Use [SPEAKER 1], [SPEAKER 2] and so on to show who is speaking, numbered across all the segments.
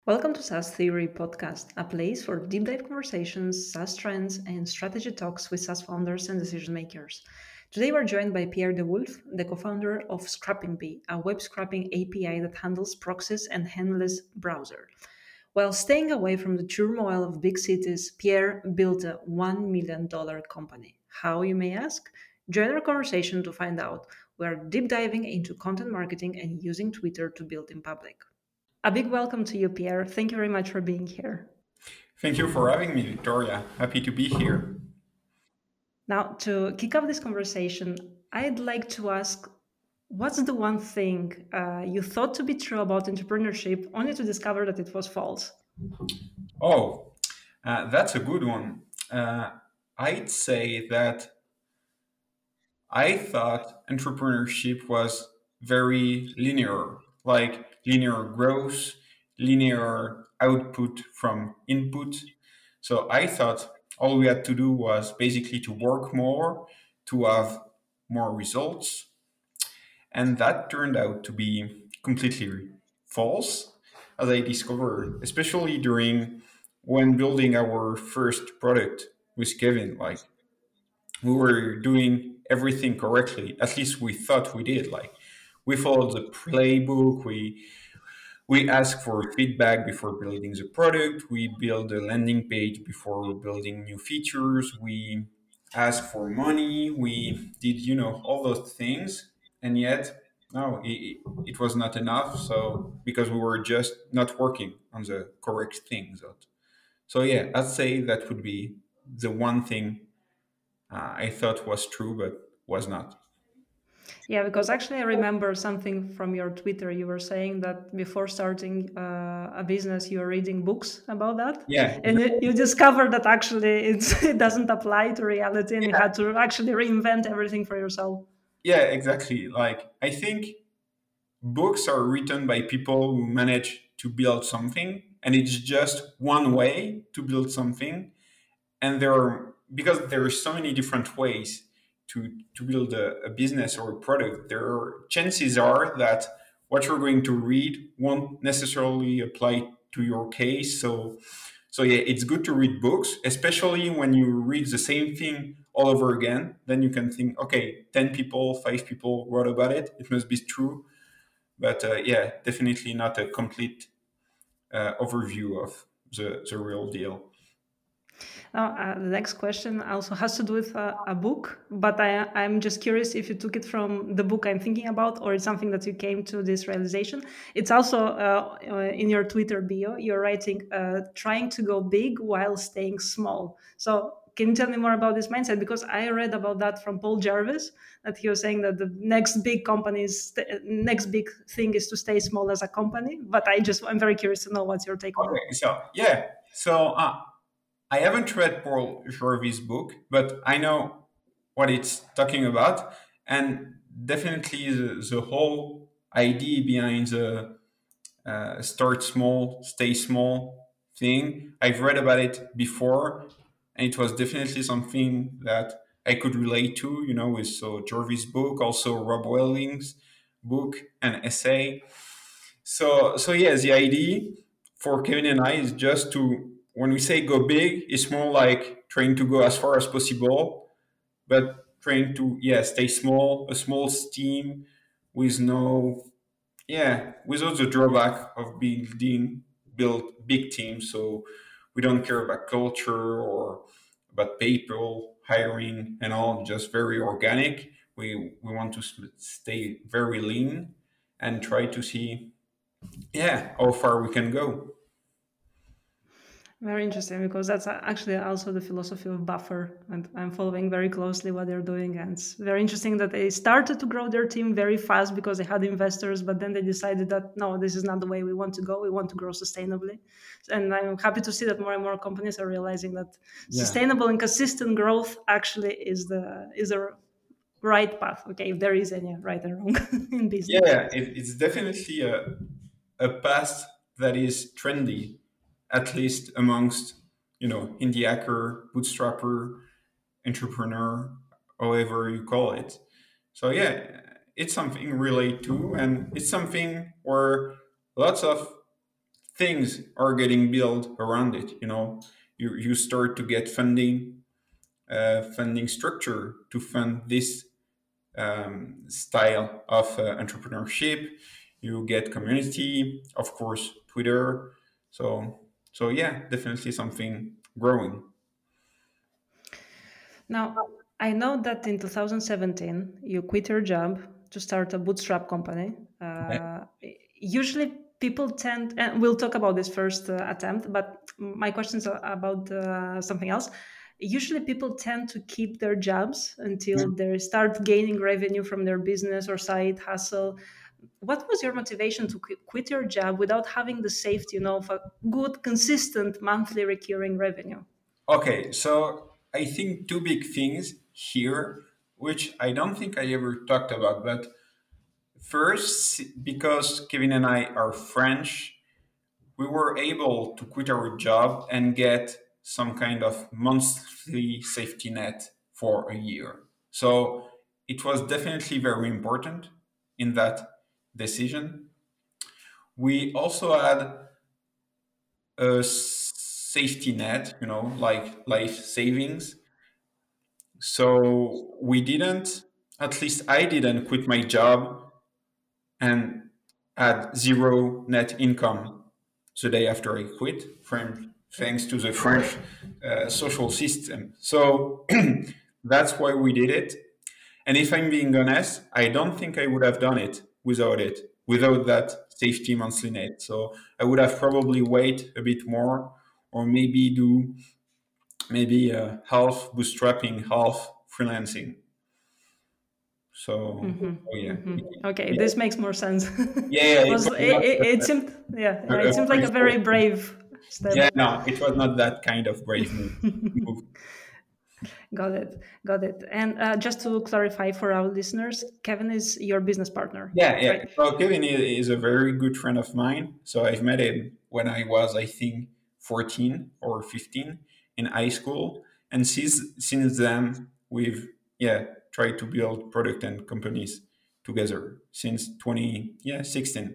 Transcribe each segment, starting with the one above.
[SPEAKER 1] Welcome to SaaS Theory Podcast, a place for deep dive conversations, SaaS trends, and strategy talks with SaaS founders and decision makers. Today we're joined by Pierre De Wolf, the co-founder of ScrappingBee, a web scrapping API that handles proxies and handless browser. While staying away from the turmoil of big cities, Pierre built a $1 million company. How, you may ask? Join our conversation to find out. We're deep diving into content marketing and using Twitter to build in public. A big welcome to you, Pierre. Thank you very much for being here.
[SPEAKER 2] Thank you for having me, Victoria. Happy to be here.
[SPEAKER 1] Now, to kick off this conversation, I'd like to ask what's the one thing you thought to be true about entrepreneurship only to discover that it was false?
[SPEAKER 2] Oh, that's a good one. I'd say that I thought entrepreneurship was very linear, like linear growth, linear output from input. So I thought all we had to do was basically to work more, to have more results. And that turned out to be completely false, as I discovered, especially during when building our first product with Kevin. Like we were doing everything correctly. At least we thought we did. Like we followed the playbook. We asked for feedback before building the product. We build a landing page before building new features. We asked for money. We did, all those things. And yet, no, it was not enough. So, because we were just not working on the correct things. So yeah, I'd say that would be the one thing I thought was true, but was not.
[SPEAKER 1] Yeah, because actually I remember something from your Twitter. You were saying that before starting a business, you were reading books about that,
[SPEAKER 2] Yeah,
[SPEAKER 1] and you discovered that actually it doesn't apply to reality, and you had to actually reinvent everything for yourself.
[SPEAKER 2] yeah, exactly. Like I think books are written by people who manage to build something, and it's just one way to build something. And there are, because there are so many different ways to build a business or a product, there are chances are that what you're going to read won't necessarily apply to your case. So yeah, it's good to read books, especially when you read the same thing all over again. Then you can think, okay, 10 people, 5 people wrote about it, it must be true. But yeah, definitely not a complete overview of the real deal.
[SPEAKER 1] Now, the next question also has to do with a book, but I'm just curious if you took it from the book I'm thinking about, or it's something that you came to this realization. It's also in your Twitter bio. You're writing, trying to go big while staying small. So, can you tell me more about this mindset? Because I read about that from Paul Jarvis, that he was saying that the next big thing is to stay small as a company. But I'm very curious to know what's your take on that.
[SPEAKER 2] Okay, so yeah, so I haven't read Paul Jarvis' book, but I know what it's talking about, and definitely the whole idea behind the start small, stay small thing. I've read about it before, and it was definitely something that I could relate to. With so Jarvis' book, also Rob Welling's book and essay. So yeah, the idea for Kevin and I is just to, when we say go big, it's more like trying to go as far as possible, but trying to, yeah, stay small, a small team with no, yeah, without the drawback of build big teams. So we don't care about culture or about people hiring and all, just very organic. We want to stay very lean and try to see, yeah, how far we can go.
[SPEAKER 1] Very interesting, because that's actually also the philosophy of Buffer, and I'm following very closely what they're doing. And it's very interesting that they started to grow their team very fast because they had investors, but then they decided that no, this is not the way we want to go. We want to grow sustainably, and I'm happy to see that more and more companies are realizing that
[SPEAKER 2] Yeah,
[SPEAKER 1] sustainable and consistent growth actually is the right path. Okay, if there is any right and wrong in business.
[SPEAKER 2] yeah, it's definitely a path that is trendy, at least amongst indie hacker, bootstrapper, entrepreneur, however you call it. So yeah, it's something relate to, and it's something where lots of things are getting built around it. You start to get funding structure to fund this style of entrepreneurship. You get community, of course, Twitter. So yeah, definitely something growing.
[SPEAKER 1] Now, I know that in 2017 you quit your job to start a bootstrap company.
[SPEAKER 2] Yeah.
[SPEAKER 1] Usually, people tend, and we'll talk about this first attempt, but my question is about something else. Usually, people tend to keep their jobs until they start gaining revenue from their business or side hustle. What was your motivation to quit your job without having the safety, of a good, consistent monthly recurring revenue?
[SPEAKER 2] Okay, so I think two big things here, which I don't think I ever talked about. But first, because Kevin and I are French, we were able to quit our job and get some kind of monthly safety net for a year. So it was definitely very important in that decision. We also had a safety net, like life savings. So we didn't, at least I didn't quit my job and had zero net income the day after I quit, thanks to the French social system. So that's why we did it. And if I'm being honest, I don't think I would have done it, without that safety monthly net. So I would have probably wait a bit more, or maybe do maybe half bootstrapping, half freelancing. So yeah,
[SPEAKER 1] Okay,
[SPEAKER 2] yeah,
[SPEAKER 1] this makes more sense.
[SPEAKER 2] yeah. It
[SPEAKER 1] Was
[SPEAKER 2] was not
[SPEAKER 1] it seemed,
[SPEAKER 2] a,
[SPEAKER 1] it
[SPEAKER 2] a
[SPEAKER 1] seemed like a
[SPEAKER 2] brave
[SPEAKER 1] very
[SPEAKER 2] move.
[SPEAKER 1] brave step.
[SPEAKER 2] Yeah, no, it was not that kind of brave move.
[SPEAKER 1] Got it, got it. And just to clarify for our listeners, Kevin is your business partner,
[SPEAKER 2] Yeah, yeah.
[SPEAKER 1] right?
[SPEAKER 2] So Kevin is a very good friend of mine. So I've met him when I was, I think, 14 or 15 in high school, and since then we've tried to build product and companies together since 16.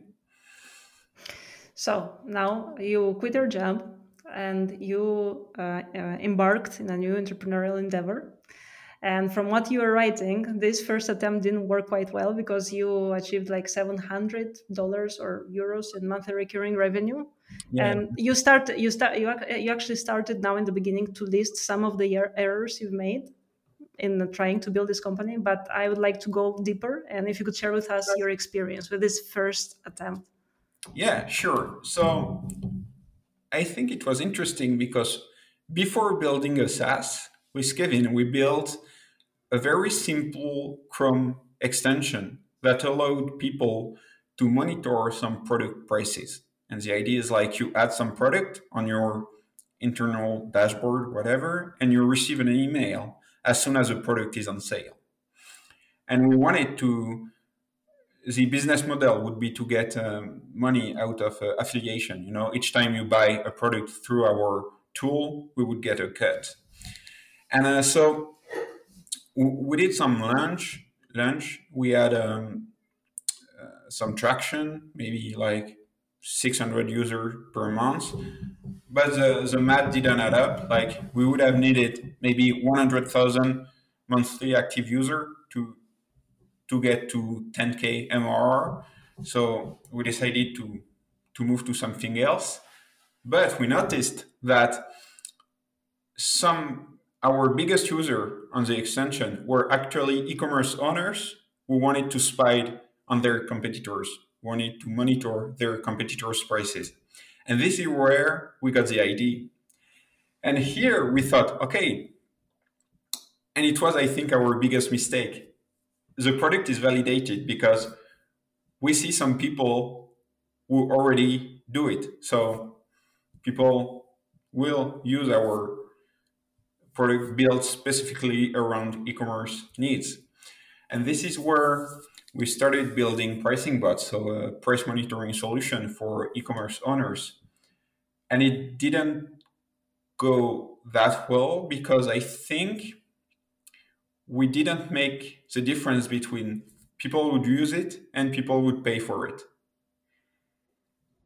[SPEAKER 1] So now you quit your job and you embarked in a new entrepreneurial endeavor. And from what you were writing, this first attempt didn't work quite well because you achieved like $700 or euros in monthly recurring revenue.
[SPEAKER 2] Yeah,
[SPEAKER 1] And you actually started now in the beginning to list some of the errors you've made in trying to build this company. But I would like to go deeper, and if you could share with us your experience with this first attempt.
[SPEAKER 2] yeah, sure. So I think it was interesting because before building a SaaS with Kevin, we built a very simple Chrome extension that allowed people to monitor some product prices. And the idea is like you add some product on your internal dashboard, whatever, and you receive an email as soon as a product is on sale. And we wanted to, the business model would be to get money out of affiliation. Each time you buy a product through our tool, we would get a cut. And so we did some lunch. We had some traction, maybe like 600 users per month, but the math didn't add up. Like we would have needed maybe 100,000 monthly active user to get to 10k MRR. So we decided to move to something else. But we noticed that some our biggest user on the extension were actually e-commerce owners who wanted to spy on their competitors, wanted to monitor their competitors' prices. And this is where we got the idea. And here we thought, okay, and it was, I think, our biggest mistake. The product is validated because we see some people who already do it. So people will use our product built specifically around e-commerce needs. And this is where we started building pricing bots, so a price monitoring solution for e-commerce owners. And it didn't go that well because I think we didn't make the difference between people who would use it and people who would pay for it.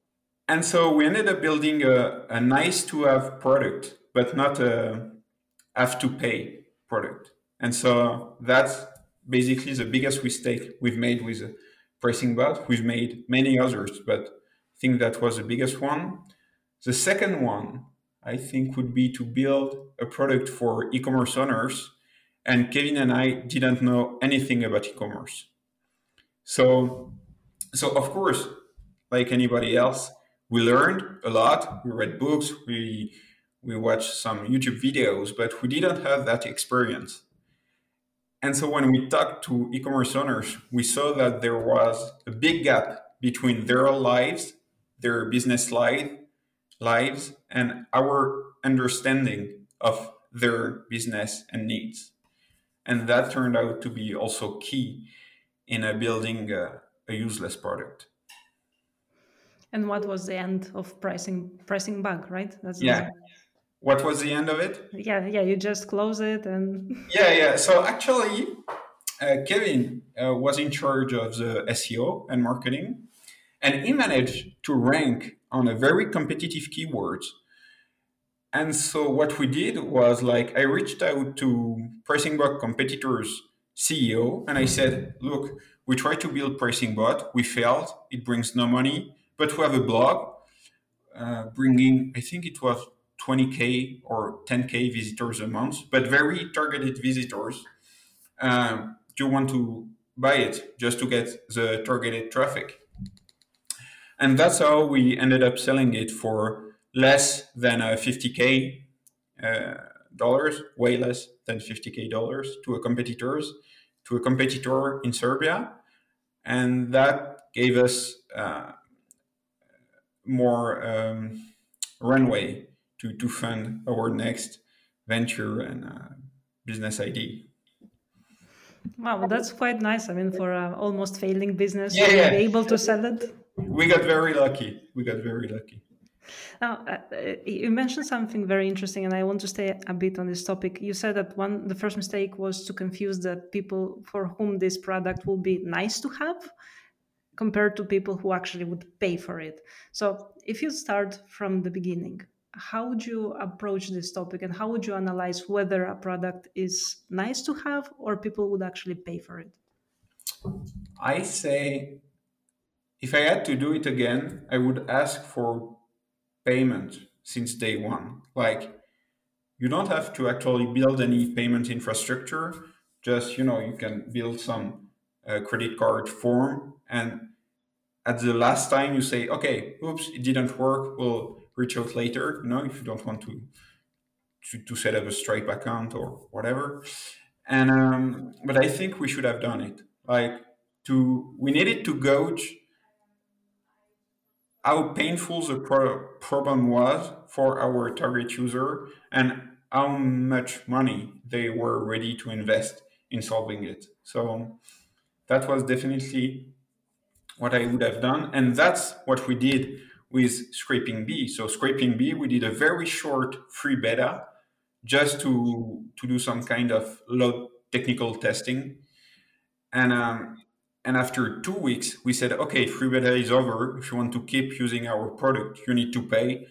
[SPEAKER 2] And so we ended up building a nice to have product, but not a have to pay product. And so that's basically the biggest mistake we've made with Pricing Bot. We've made many others, but I think that was the biggest one. The second one, I think, would be to build a product for e-commerce owners. And Kevin and I didn't know anything about e-commerce. So, so of course, like anybody else, we learned a lot. We read books, we watched some YouTube videos, but we didn't have that experience. And so when we talked to e-commerce owners, we saw that there was a big gap between their lives, their business lives, and our understanding of their business and needs. And that turned out to be also key in building a useless product.
[SPEAKER 1] And what was the end of pricing bug, right? That's
[SPEAKER 2] Yeah. What was the end of it?
[SPEAKER 1] yeah. You just close it and
[SPEAKER 2] Yeah. So actually, Kevin was in charge of the SEO and marketing, and he managed to rank on a very competitive keywords. And so what we did was like I reached out to Pricing Bot competitors CEO and I said, look, we tried to build Pricing Bot, we failed, it brings no money, but we have a blog bringing, I think it was 20K or 10K visitors a month, but very targeted visitors. Do you want to buy it just to get the targeted traffic? And that's how we ended up selling it for less than 50K dollars, way less than 50K dollars to a competitor in Serbia, and that gave us more runway to fund our next venture and business idea.
[SPEAKER 1] wow, that's quite nice. I mean, for an almost failing business,
[SPEAKER 2] Yeah,
[SPEAKER 1] to be
[SPEAKER 2] yeah.
[SPEAKER 1] able to sell it.
[SPEAKER 2] We got very lucky. We got very lucky.
[SPEAKER 1] Now, you mentioned something very interesting, and I want to stay a bit on this topic. You said that the first mistake was to confuse the people for whom this product will be nice to have compared to people who actually would pay for it. So, if you start from the beginning, how would you approach this topic, and how would you analyze whether a product is nice to have or people would actually pay for it?
[SPEAKER 2] I say if I had to do it again, I would ask for payment since day one. Like you don't have to actually build any payment infrastructure. Just you can build some credit card form, and at the last time you say, okay, oops, it didn't work. We'll reach out later. If you don't want to set up a Stripe account or whatever. And but I think we should have done it. Like we needed to gauge how painful the problem was for our target user and how much money they were ready to invest in solving it. So that was definitely what I would have done. And that's what we did with Scraping Bee. So Scraping Bee, we did a very short free beta just to do some kind of low technical testing. And after 2 weeks, we said, okay, free beta is over. If you want to keep using our product, you need to pay.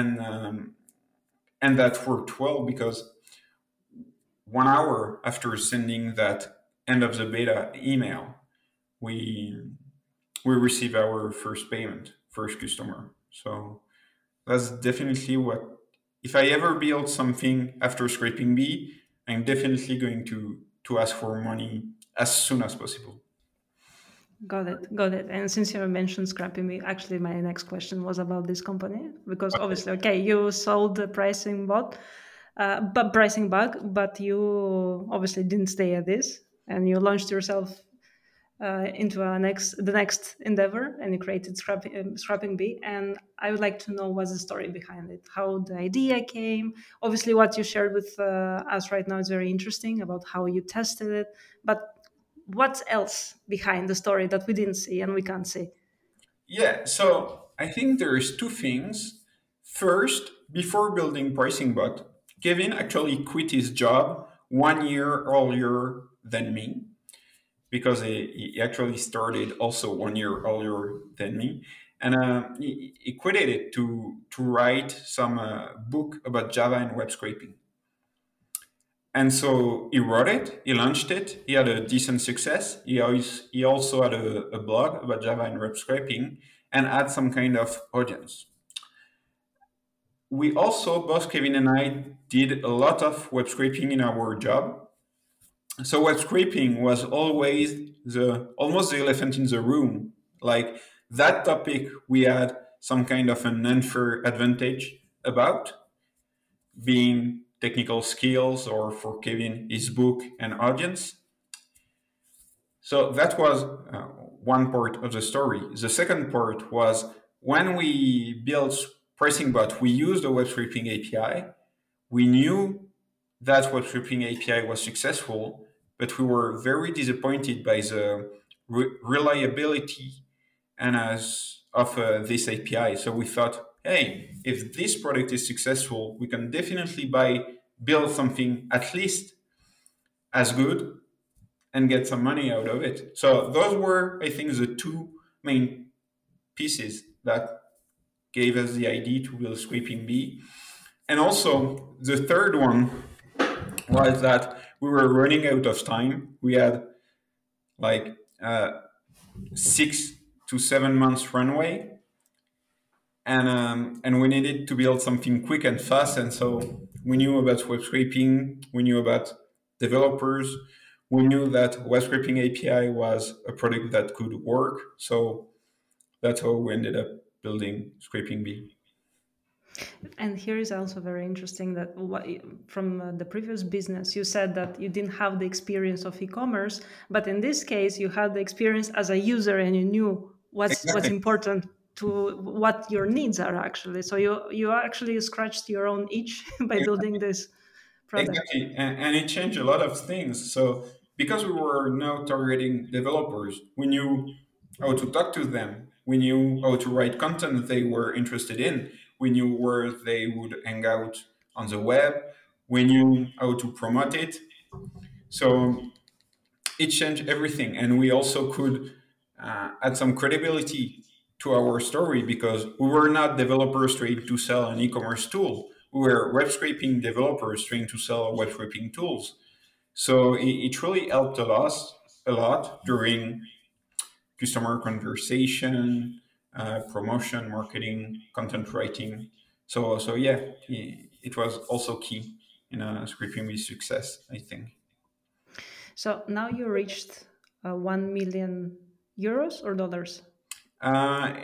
[SPEAKER 2] And that worked well because 1 hour after sending that end of the beta email, we received our first payment, first customer. So that's definitely what. If I ever build something after Scraping Bee, I'm definitely going to ask for money as soon as possible.
[SPEAKER 1] Got it, got it. And since you mentioned Scrappy Me, actually, my next question was about this company because obviously, okay, you sold the pricing bot, but pricing bug, but you obviously didn't stay at this, and you launched yourself into the next endeavor, and you created Scrapping Bee. And I would like to know what's the story behind it, how the idea came. Obviously, what you shared with us right now is very interesting about how you tested it, but what's else behind the story that we didn't see and we can't see?
[SPEAKER 2] Yeah, so I think there's two things. First, before building Pricing Bot, Kevin actually quit his job 1 year earlier than me because he actually started also 1 year earlier than me. and he quitted it to write some book about Java and web scraping. And so he wrote it, he launched it, he had a decent success. He also had a blog about Java and web scraping and had some kind of audience. We also, both Kevin and I, did a lot of web scraping in our job. So web scraping was always the almost the elephant in the room. Like that topic we had some kind of an unfair advantage about, being technical skills, or for Kevin, his book and audience. So that was one part of the story. The second part was when we built Pricing Bot, we used the web scraping API. We knew that web scraping API was successful, but we were very disappointed by the reliability and of this API. So we thought, hey, if this product is successful, we can definitely build something at least as good and get some money out of it. So those were, I think, the two main pieces that gave us the idea to build Scraping Bee. And also the third one was that we were running out of time. We had like 6 to 7 months runway, and we needed to build something quick and fast. And so we knew about web scraping, we knew about developers, we knew that web scraping API was a product that could work. So that's how we ended up building Scraping Bee.
[SPEAKER 1] And here is also very interesting that from the previous business, you said that you didn't have the experience of e-commerce, but in this case, you had the experience as a user and you knew what's
[SPEAKER 2] Exactly.
[SPEAKER 1] important to what your needs are actually. So you actually scratched your own itch by building this product.
[SPEAKER 2] Exactly. And it changed a lot of things. So because we were now targeting developers, we knew how to talk to them. We knew how to write content they were interested in. We knew where they would hang out on the web. We knew how to promote it. So it changed everything. And we also could add some credibility to our story because we were not developers trying to sell an e-commerce tool. We were web scraping developers trying to sell web scraping tools. So it really helped us a lot during customer conversation, promotion, marketing, content writing. So yeah, it was also key in Scraping Bee's success, I think.
[SPEAKER 1] So now you reached 1 million euros or dollars?
[SPEAKER 2] Uh,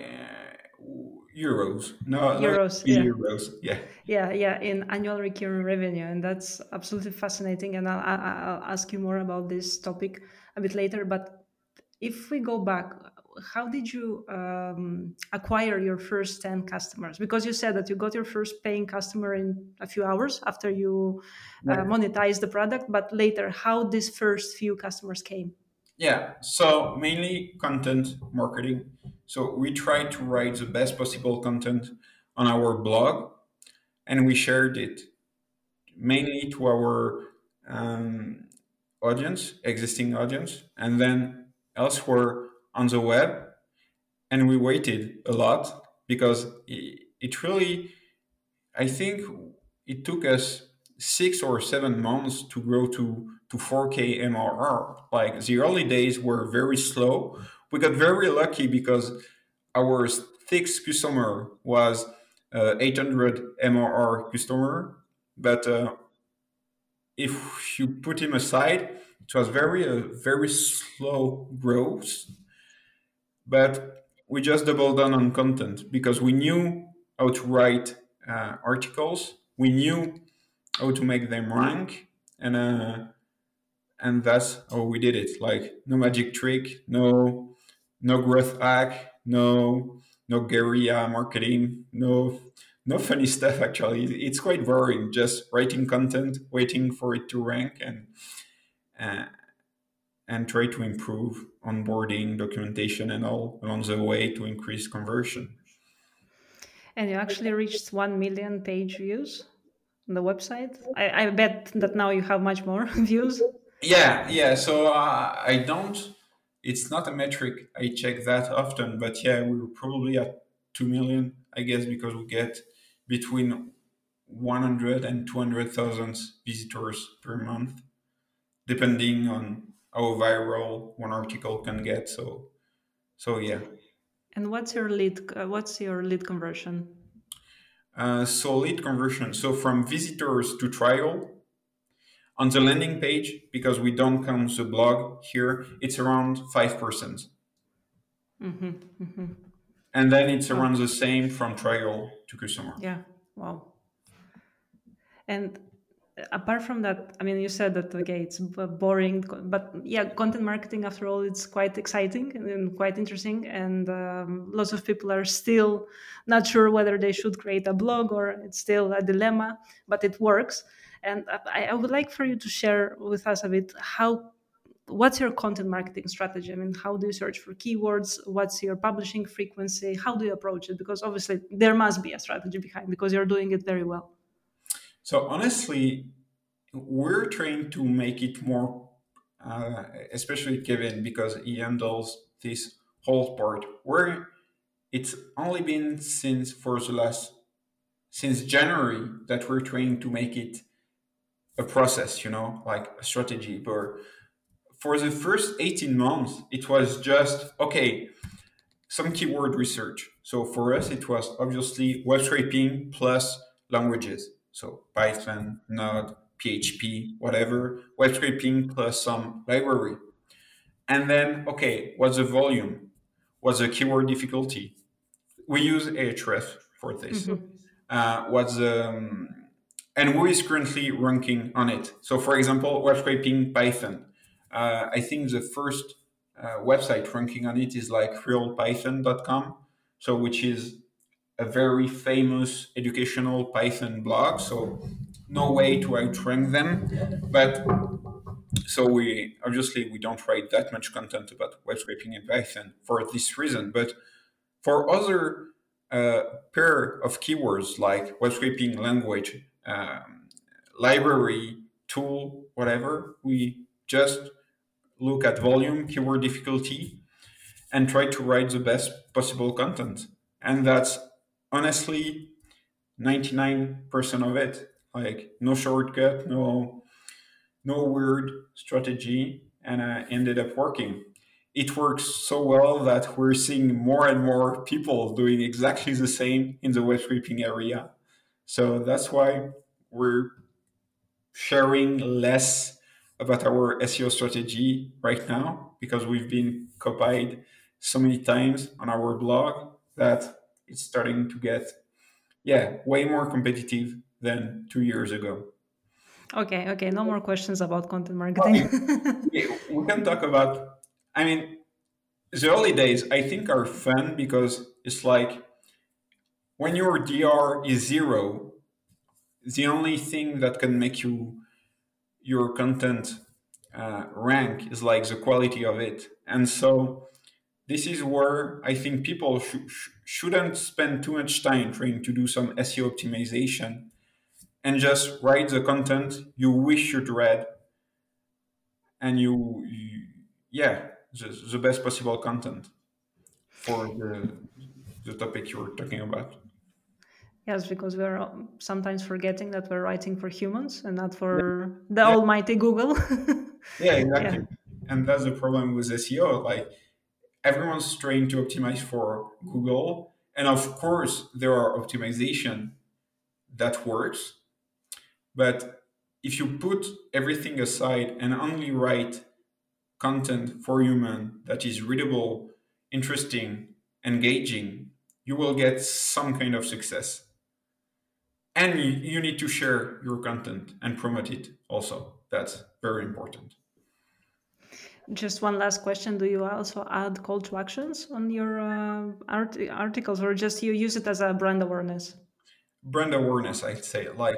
[SPEAKER 2] Euros, no,
[SPEAKER 1] Euros, yeah.
[SPEAKER 2] euros, yeah.
[SPEAKER 1] Yeah, in annual recurring revenue, and that's absolutely fascinating. And I'll ask you more about this topic a bit later. But if we go back, how did you acquire your first 10 customers? Because you said that you got your first paying customer in a few hours after you monetized the product. But later, how these first few customers came?
[SPEAKER 2] Yeah, so mainly content marketing. So we try to write the best possible content on our blog, and we shared it mainly to our um, audience, existing audience, and then elsewhere on the web. And we waited a lot because it really, I think it took us 6 or 7 months to grow to 4K MRR. Like the early days were very slow. We got very lucky because our sixth customer was 800 MRR customer, but if you put him aside, it was very slow growth. But we just doubled down on content because we knew how to write articles. We knew how to make them rank, and that's how we did it. Like no magic trick, no growth hack, no guerrilla marketing, no funny stuff. Actually, it's quite boring. Just writing content, waiting for it to rank, uh, and try to improve onboarding, documentation, and all along the way to increase conversion.
[SPEAKER 1] And you actually reached 1 million page views on the website. I bet that now you have much more views.
[SPEAKER 2] Yeah, yeah. So I don't. It's not a metric I check that often, but yeah, we were probably at 2 million, I guess, because we get between 100 and 200,000 visitors per month, depending on how viral one article can get. So yeah.
[SPEAKER 1] And what's your lead? What's your lead conversion?
[SPEAKER 2] So lead conversion. So from visitors to trial on the landing page, because we don't count the blog here, it's around 5%. And then it's
[SPEAKER 1] Oh,
[SPEAKER 2] around the same from trial to customer.
[SPEAKER 1] yeah. Wow. And apart from that, I mean, you said that okay, it's boring, but yeah, content marketing after all, it's quite exciting and quite interesting, and lots of people are still not sure whether they should create a blog or it's still a dilemma, but it works. And I would like for you to share with us a bit how. What's your content marketing strategy? I mean, how do you search for keywords? What's your publishing frequency? How do you approach it? Because obviously there must be a strategy behind because you're doing it very well.
[SPEAKER 2] So honestly, we're trying to make it more, especially Kevin, because he handles this whole part. Where it's only been since January that we're trying to make it a process, like a strategy. But for the first 18 months, it was just okay, some keyword research. So for us, it was obviously web scraping plus languages. So Python, Node, PHP, whatever, web scraping plus some library. And then, okay, what's the volume? What's the keyword difficulty? We use Ahrefs for this. What's and who is currently ranking on it? So, for example, web scraping Python. I think the first website ranking on it is like realpython.com, so which is a very famous educational Python blog. So, no way to outrank them, but so we don't write that much content about web scraping in Python for this reason. But for other pair of keywords like web scraping language, library, tool, whatever, we just look at volume, keyword difficulty, and try to write the best possible content. And that's honestly 99% of it. Like no shortcut, no weird strategy, and ended up working. It works so well that we're seeing more and more people doing exactly the same in the web scraping area. So that's why we're sharing less about our SEO strategy right now, because we've been copied so many times on our blog that it's starting to get, yeah, way more competitive than 2 years ago.
[SPEAKER 1] Okay, okay. No more questions about content
[SPEAKER 2] Well,
[SPEAKER 1] marketing.
[SPEAKER 2] we can talk about, I mean, the early days, I think, are fun because it's like when your DR is zero, the only thing that can make your content rank is like the quality of it. And so this is where I think people shouldn't spend too much time trying to do some SEO optimization and just write the content you wish you'd read, and yeah, the best possible content for the topic you're talking about.
[SPEAKER 1] Yes, because we're sometimes forgetting that we're writing for humans and not
[SPEAKER 2] Yeah,
[SPEAKER 1] for the
[SPEAKER 2] yeah,
[SPEAKER 1] almighty Google.
[SPEAKER 2] yeah,
[SPEAKER 1] Yeah.
[SPEAKER 2] exactly. And that's the problem with SEO. Like everyone's trying to optimize for Google, and of course there are optimization that works. But if you put everything aside and only write content for human that is readable, interesting, engaging, you will get some kind of success. And you need to share your content and promote it also. That's very important.
[SPEAKER 1] Just one last question. Do you also add call to actions on your articles or just you use it as a brand awareness?
[SPEAKER 2] Brand awareness, I'd say. Like,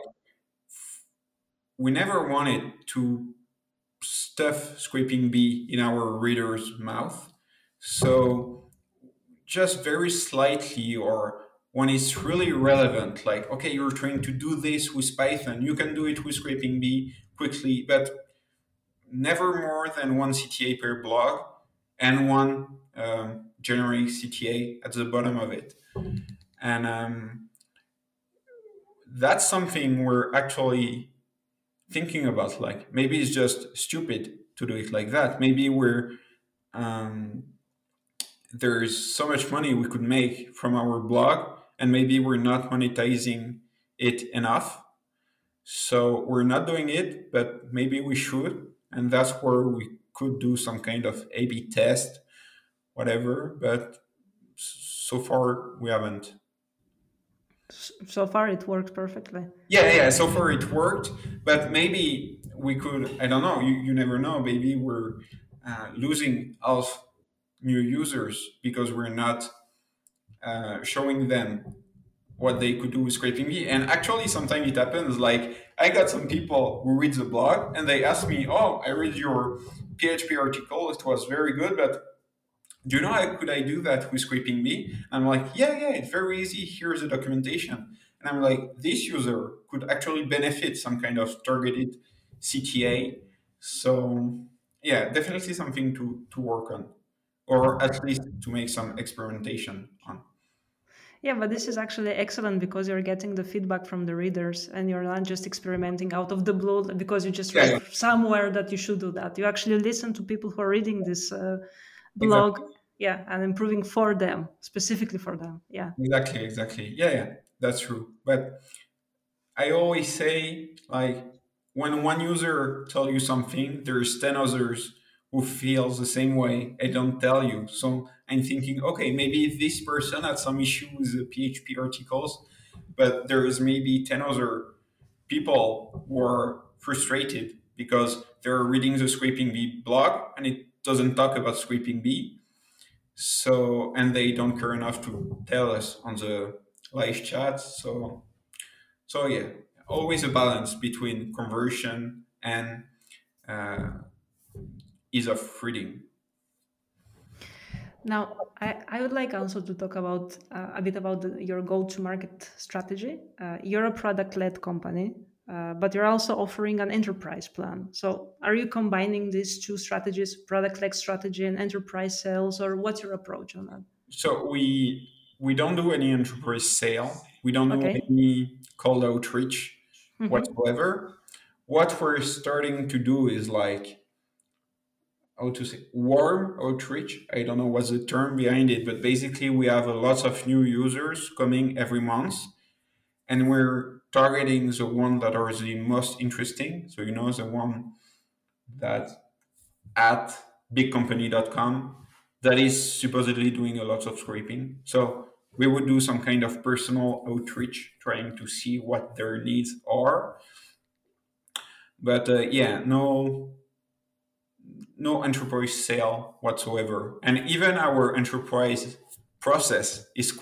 [SPEAKER 2] we never wanted to stuff scraping bee in our reader's mouth. So just very slightly, or when it's really relevant, like, okay, you're trying to do this with Python, you can do it with scraping bee quickly, but never more than one CTA per blog and one generic CTA at the bottom of it. And that's something we're actually thinking about. Like maybe it's just stupid to do it like that. Maybe um, there's so much money we could make from our blog, and maybe we're not monetizing it enough. So we're not doing it, but maybe we should. And that's where we could do some kind of A/B test, whatever. But so far we haven't.
[SPEAKER 1] So far, it works perfectly.
[SPEAKER 2] Yeah, yeah. So far it worked, but maybe we could. I don't know. You never know. Maybe we're losing half new users because we're not showing them what they could do with scraping bee. And actually, sometimes it happens. Like I got some people who read the blog and they ask me, "Oh, I read your PHP article. It was very good, but do you know how could I do that with scraping bee?" I'm like, "Yeah, yeah, it's very easy. Here's the documentation." And I'm like, "This user could actually benefit some kind of targeted CTA." So yeah, definitely something to work on, or at least to make some experimentation on.
[SPEAKER 1] Yeah, but this is actually excellent because you're getting the feedback from the readers and you're not just experimenting out of the blue because you just
[SPEAKER 2] Yeah,
[SPEAKER 1] read
[SPEAKER 2] yeah,
[SPEAKER 1] somewhere that you should do that. You actually listen to people who are reading this blog,
[SPEAKER 2] exactly.
[SPEAKER 1] yeah, and improving for them, specifically for them. Yeah.
[SPEAKER 2] Exactly, exactly. Yeah, yeah, that's true. But I always say, like, when one user tell you something, there's 10 others who feels the same way. I don't tell you. So I'm thinking, okay, maybe this person had some issue with the PHP articles, but there is maybe 10 other people who are frustrated because they're reading the Scraping Bee blog and it doesn't talk about Scraping Bee. So, and they don't care enough to tell us on the live chat. So yeah, always a balance between conversion and uh, ease of reading.
[SPEAKER 1] Now, I would like also to talk about a bit about your go-to-market strategy. You're a product-led company, but you're also offering an enterprise plan. So, are you combining these two strategies, product-led strategy and enterprise sales, or what's your approach on that?
[SPEAKER 2] So we don't do any enterprise sale. We don't do
[SPEAKER 1] Okay.
[SPEAKER 2] any cold outreach
[SPEAKER 1] Hmm.
[SPEAKER 2] whatsoever. What we're starting to do is like how to say warm outreach. I don't know what's the term behind it, but basically we have a lot of new users coming every month, and we're targeting the one that are the most interesting. So the one that at bigcompany.com that is supposedly doing a lot of scraping. So we would do some kind of personal outreach, trying to see what their needs are. But yeah, no enterprise sale whatsoever. And even our enterprise process is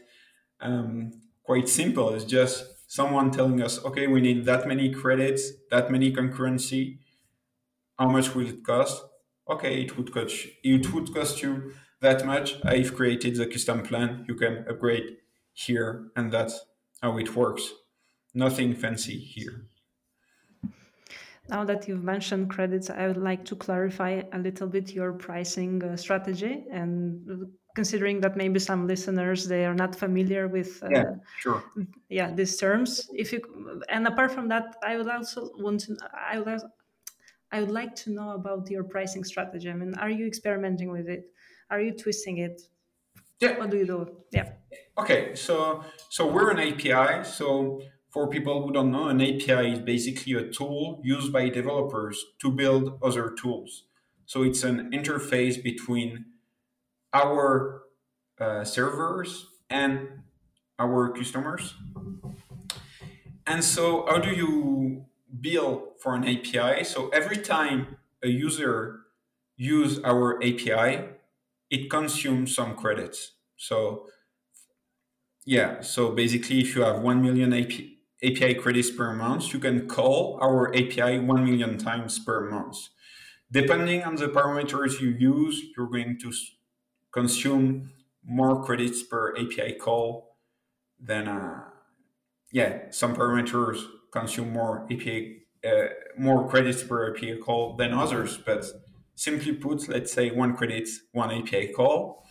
[SPEAKER 2] quite simple. It's just someone telling us, okay, we need that many credits, that many concurrency. How much will it cost? Okay, it would cost you that much. I've created the custom plan. You can upgrade here, and that's how it works. Nothing fancy here.
[SPEAKER 1] Now that you've mentioned credits, I would like to clarify a little bit your pricing strategy. And considering that maybe some listeners they are not familiar with
[SPEAKER 2] Yeah, sure.
[SPEAKER 1] yeah these terms, if you and apart from that, I would also want to I would like to know about your pricing strategy. I mean, are you experimenting with it? Are you twisting it?
[SPEAKER 2] Yeah.
[SPEAKER 1] What do you do? Yeah.
[SPEAKER 2] Okay. So we're an API. So for people who don't know, an API is basically a tool used by developers to build other tools. So it's an interface between our servers and our customers. And so, how do you bill for an API? So every time a user use our API, it consumes some credits. So yeah, so basically, if you have 1 million API credits per month, you can call our API 1 million times per month. Depending on the parameters you use, you're going to consume more credits per API call than yeah, some parameters consume more credits per API call than others. But simply put, let's say one credit, one API call,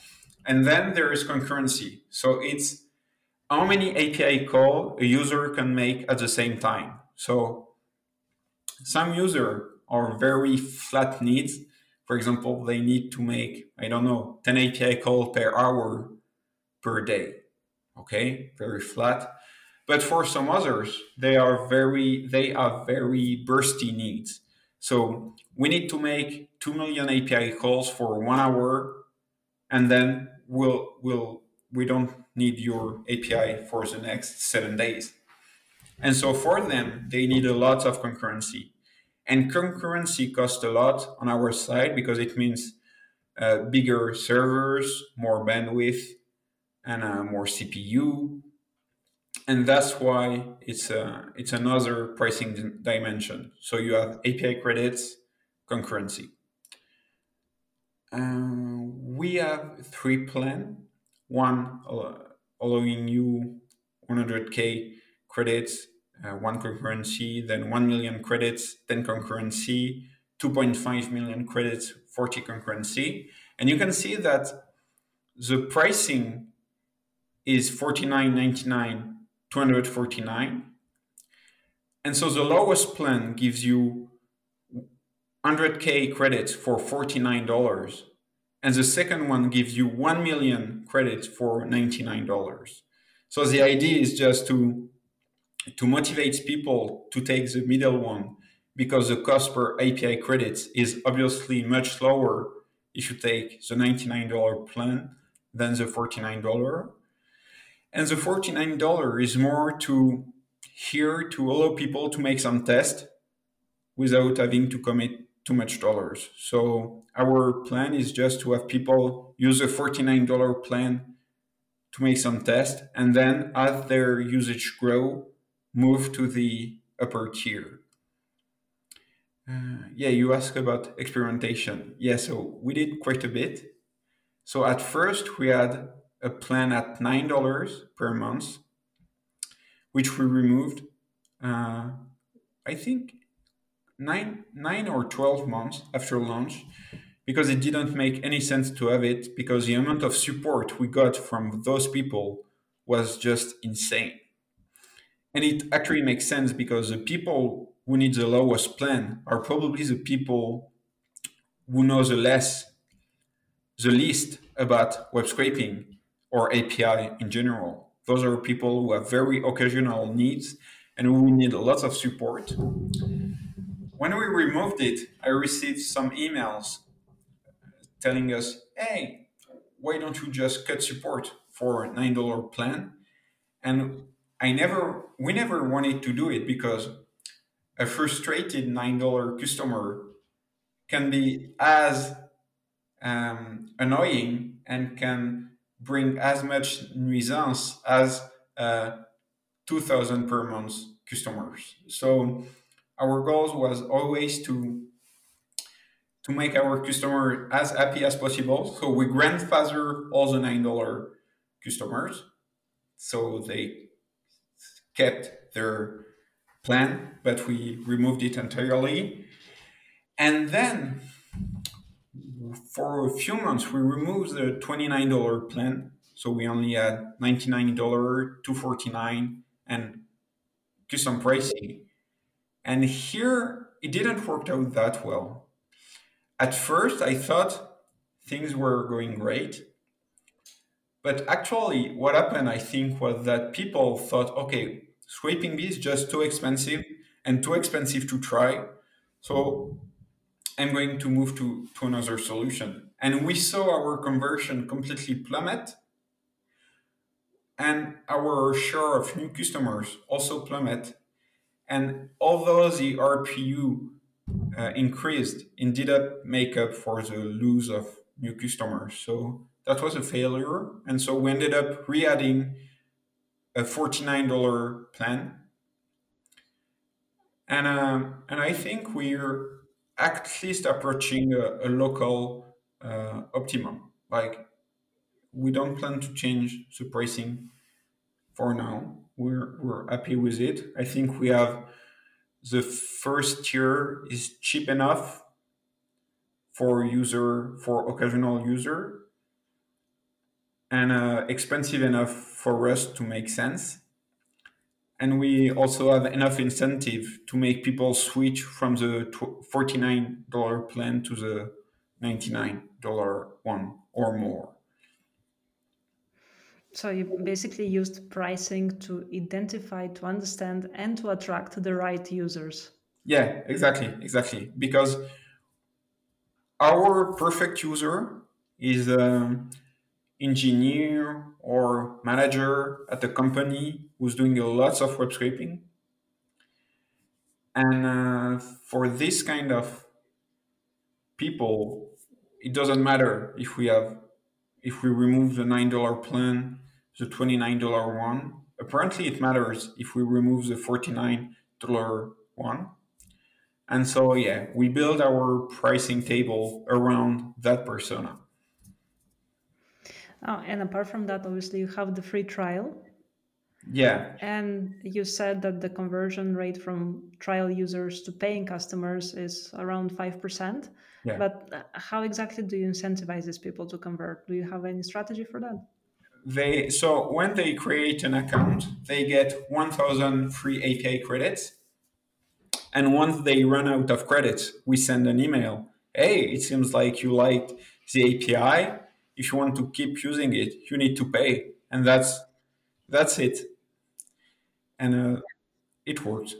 [SPEAKER 2] And then there is concurrency. So it's how many API call a user can make at the same time. So some users are very flat needs. For example, they need to make, I don't know, 10 API call per hour per day. Okay, very flat. But for some others, they have very bursty needs. So we need to make 2 million API calls for 1 hour, and then we don't need your API for the next 7 days. And so for them, they need a lot of concurrency. And concurrency costs a lot on our side because it means bigger servers, more bandwidth, and more CPU. And that's why it's another pricing dimension. So you have API credits, concurrency. We have three plans. One allowing you 100K credits, one concurrency, then 1 million credits, 10 concurrency, 2.5 million credits, 40 concurrency. And you can see that the pricing is 49.99, 249. And so the lowest plan gives you 100K credits for $49. And the second one gives you 1 million credits for $99. So the idea is just to motivate people to take the middle one because the cost per API credits is obviously much lower if you take the $99 plan than the $49. And the $49 is more to here to allow people to make some tests without having to commit too much dollars. So our plan is just to have people use a $49 plan to make some tests, and then as their usage grow, move to the upper tier. Yeah, you asked about experimentation. Yeah, so we did quite a bit. So at first we had a plan at $9 per month, which we removed. I think 9 or 12 months after launch, because it didn't make any sense to have it, because the amount of support we got from those people was just insane. And it actually makes sense because the people who need the lowest plan are probably the people who know the least about web scraping or API in general. Those are people who have very occasional needs and who need lots of support. When we removed it, I received some emails telling us, hey, why don't you just cut support for a $9 plan? And we never wanted to do it because a frustrated $9 customer can be as annoying and can bring as much nuisance as 2,000 per month customers. So our goal was always to make our customer as happy as possible. So we grandfather all the $9 customers, so they kept their plan, but we removed it entirely. And then for a few months, we removed the $29 plan. So we only had $99, $249, and custom pricing. And here it didn't work out that well. At first, I thought things were going great. But actually, what happened, I think, was that people thought, okay, scraping bee is just too expensive and too expensive to try. So I'm going to move to another solution. And we saw our conversion completely plummet and our share of new customers also plummet. And although the RPU increased, it didn't make up for the loss of new customers. So that was a failure. And so we ended up re-adding a $49 plan. And I think we're at least approaching a local optimum. Like we don't plan to change the pricing for now. We're happy with it. I think we have the first tier is cheap enough for occasional user. and expensive enough for us to make sense. And we also have enough incentive to make people switch from the $49 plan to the $99 one or more.
[SPEAKER 1] So you basically used pricing to identify, to understand, and to attract the right users.
[SPEAKER 2] Yeah, exactly. Because our perfect user is engineer or manager at a company who's doing a lots of web scraping. And for this kind of people, it doesn't matter if we remove the $9 plan, the $29 one. Apparently, it matters if we remove the $49 one. And so, yeah, we build our pricing table around that persona.
[SPEAKER 1] Oh, and apart from that, obviously, you have the free trial.
[SPEAKER 2] Yeah,
[SPEAKER 1] And you said that the conversion rate from trial users to paying customers is around 5%.
[SPEAKER 2] yeah.
[SPEAKER 1] But how exactly do you incentivize these people to convert? Do you have any strategy for that?
[SPEAKER 2] So when they create an account, they get 1,000 free API credits. And once they run out of credits, we send an email. Hey, it seems like you liked the API. If you want to keep using it, you need to pay, and that's it. And it works.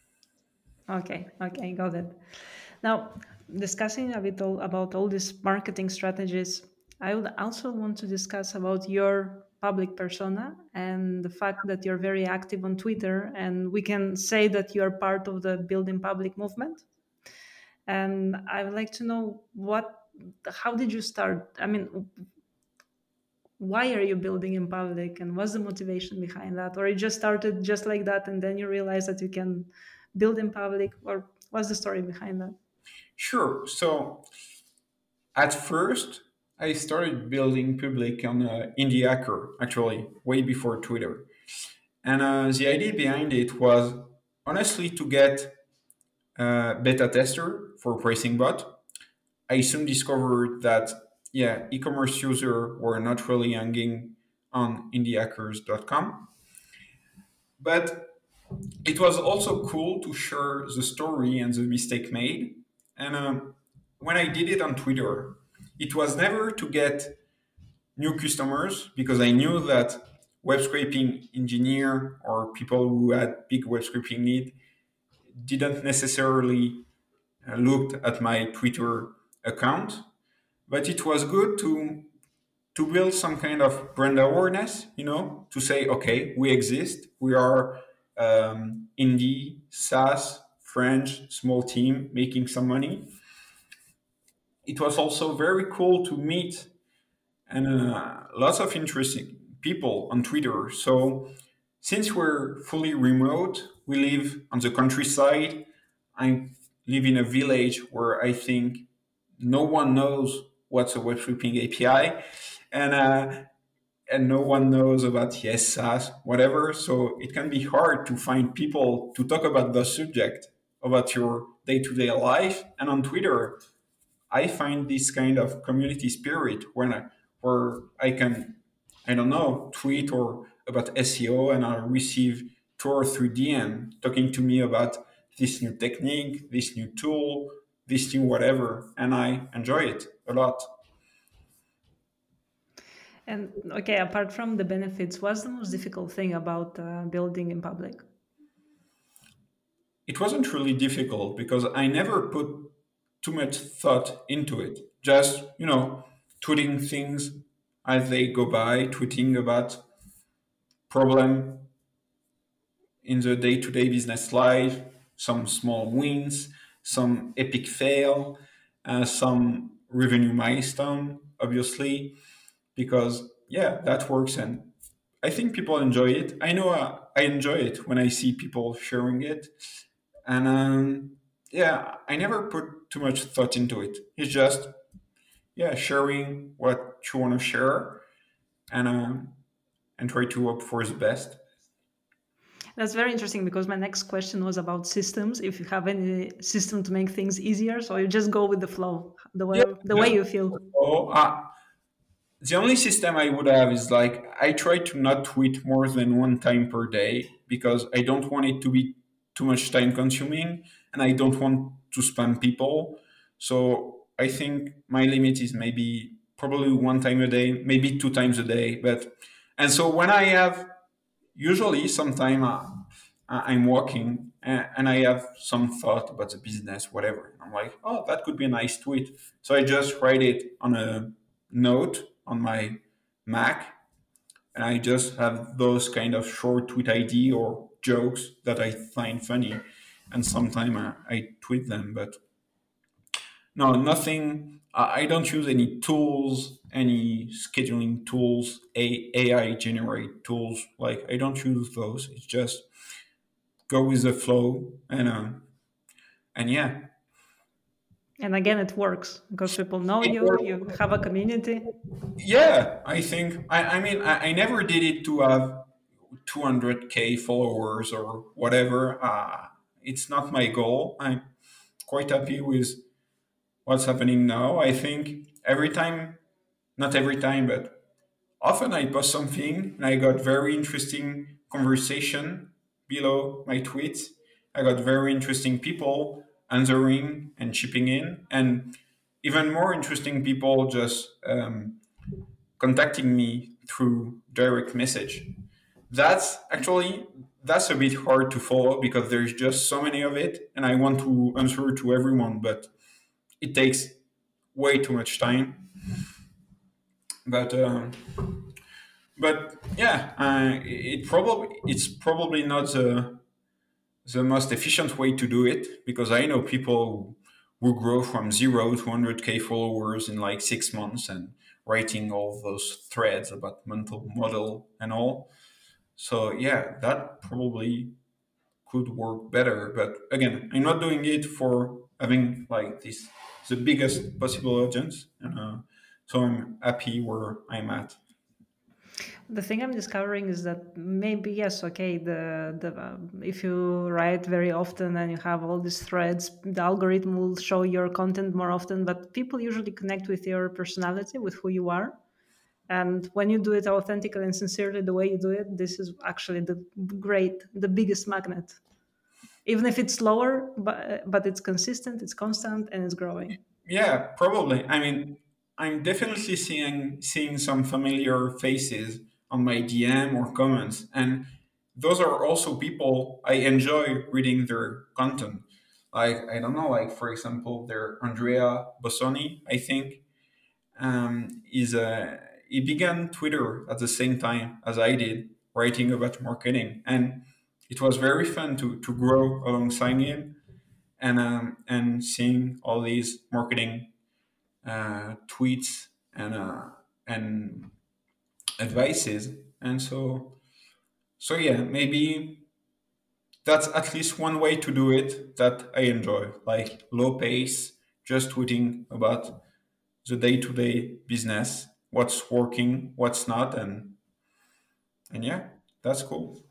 [SPEAKER 1] Okay, got it. Now, discussing a bit about all these marketing strategies, I would also want to discuss about your public persona and the fact that you're very active on Twitter, and we can say that you are part of the Building Public movement. And I would like to know how did you start? I mean, why are you building in public, and what's the motivation behind that? Or you just started just like that, and then you realized that you can build in public, or what's the story behind that?
[SPEAKER 2] Sure. So at first, I started building public on Indie Hacker, actually, way before Twitter. And the idea behind it was honestly to get a beta tester for Pricing Bot. I soon discovered that, yeah, e-commerce users were not really hanging on indiehackers.com. But it was also cool to share the story and the mistake made. And when I did it on Twitter, it was never to get new customers because I knew that web scraping engineer or people who had big web scraping need didn't necessarily looked at my Twitter account, but it was good to build some kind of brand awareness, to say, okay, we exist, we are indie, SaaS, French, small team making some money. It was also very cool to meet and lots of interesting people on Twitter. So since we're fully remote, we live on the countryside. I live in a village where I think no one knows what's a web scraping API, and no one knows about yes SaaS, whatever. So it can be hard to find people to talk about the subject, about your day-to-day life. And on Twitter, I find this kind of community spirit where I can, I don't know, tweet or about SEO, and I receive 2 or 3 DM talking to me about this new technique, this new tool, this new whatever, and I enjoy it a lot.
[SPEAKER 1] And okay, apart from the benefits, what's the most difficult thing about building in public?
[SPEAKER 2] It wasn't really difficult because I never put too much thought into it. Just, tweeting things as they go by, tweeting about problem in the day-to-day business life, some small wins, some epic fail, some revenue milestone, obviously, because yeah, that works, and I think people enjoy it. I know I enjoy it when I see people sharing it, and yeah, I never put too much thought into it. It's just yeah, sharing what you want to share, and try to hope for the best.
[SPEAKER 1] That's very interesting because my next question was about systems. If you have any system to make things easier, so you just go with the flow,
[SPEAKER 2] Yeah,
[SPEAKER 1] the way
[SPEAKER 2] just
[SPEAKER 1] you feel.
[SPEAKER 2] oh, the only system I would have is like I try to not tweet more than one time per day because I don't want it to be too much time consuming and I don't want to spam people. So I think my limit is maybe probably one time a day, maybe two times a day. But and so when I have usually sometime I'm walking and I have some thought about the business, whatever. I'm like, oh, that could be a nice tweet. So I just write it on a note on my Mac, and I just have those kind of short tweet ID or jokes that I find funny, and sometimes I tweet them. But no, nothing. I don't use any tools, any scheduling tools, AI generate tools. Like I don't use those. It's just go with the flow, and yeah,
[SPEAKER 1] And again, it works because people know
[SPEAKER 2] it
[SPEAKER 1] you,
[SPEAKER 2] works.
[SPEAKER 1] you have a community.
[SPEAKER 2] Yeah, I think I mean I never did it to have 200K followers or whatever. It's not my goal. I'm quite happy with what's happening now. I think every time, not every time, but often I post something and I got very interesting conversation below my tweets. I got very interesting people answering and chipping in, and even more interesting people just contacting me through direct message. That's a bit hard to follow because there's just so many of it, and I want to answer to everyone, but it takes way too much time. But yeah, it's probably not the most efficient way to do it because I know people who grow from 0 to 100K followers in like 6 months and writing all those threads about mental model and all. So yeah, that probably could work better. But again, I'm not doing it for having like this the biggest possible audience, and so I'm happy where I'm at.
[SPEAKER 1] The thing I'm discovering is that maybe yes, okay, the if you write very often and you have all these threads, the algorithm will show your content more often. But people usually connect with your personality, with who you are. And when you do it authentically and sincerely, the way you do it, this is actually the biggest magnet. Even if it's slower, but it's consistent, it's constant, and it's growing.
[SPEAKER 2] Yeah, probably. I mean, I'm definitely seeing some familiar faces on my DM or comments, and those are also people I enjoy reading their content. Like I don't know, like for example, there Andrea Bossoni, I think, is he began Twitter at the same time as I did, writing about marketing, and it was very fun to grow alongside him and seeing all these marketing tweets and advices. And so yeah, maybe that's at least one way to do it that I enjoy, like low pace, just tweeting about the day-to-day business, what's working, what's not, and yeah, that's cool.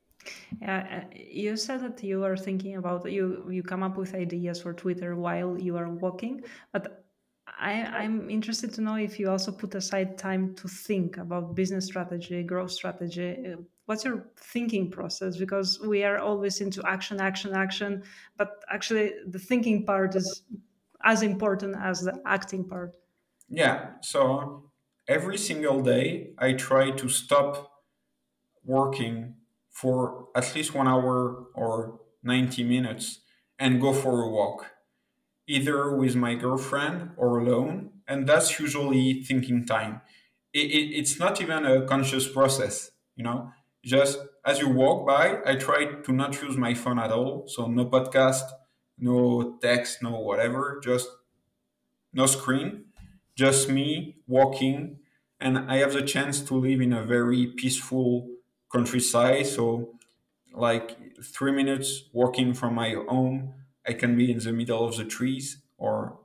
[SPEAKER 1] You said that you are thinking about you come up with ideas for Twitter while you are walking, but I'm interested to know if you also put aside time to think about business strategy, growth strategy. What's your thinking process? Because we are always into action, action, action, but actually the thinking part is as important as the acting part.
[SPEAKER 2] Yeah, so every single day I try to stop working for at least 1 hour or 90 minutes and go for a walk, either with my girlfriend or alone. And that's usually thinking time. It's not even a conscious process, you know. Just as you walk by, I try to not use my phone at all. So no podcast, no text, no whatever, just no screen, just me walking. And I have the chance to live in a very peaceful countryside. So like 3 minutes walking from my home, I can be in the middle of the trees or